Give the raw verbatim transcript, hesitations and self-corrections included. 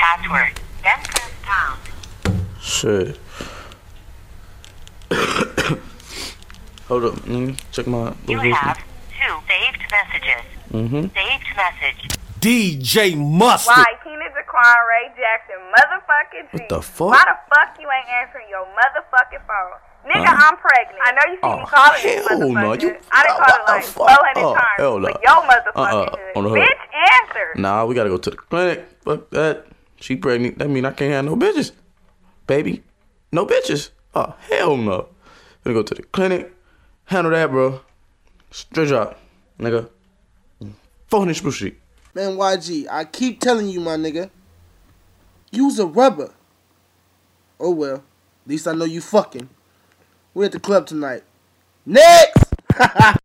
password, then press pound. Shit. Hold up, mm, check my. You have two saved messages. Mm-hmm. Saved message. D J Mustard. Why, Keenan Jaquan Ray Jackson, motherfucking G. What the fuck? Why the fuck you ain't answering your motherfucking phone? Nigga, Uh, I'm pregnant. I know you see oh, me calling this hell no, motherfucker. you- I done uh, called what it the like fuck? four hundred Oh, times. hell no. But your motherfucking Uh-uh, on the hood. hood. Bitch, answer. Nah, we gotta go to the clinic. Fuck that. She pregnant. That mean I can't have no bitches. Baby. No bitches. Oh, hell no. Gonna go to the clinic. Handle that, bro. Straight drop. Nigga. four hundred spruce sheet. Man, Y G, I keep telling you, my nigga. Use a rubber. Oh well. At least I know you fucking. We're at the club tonight. Next!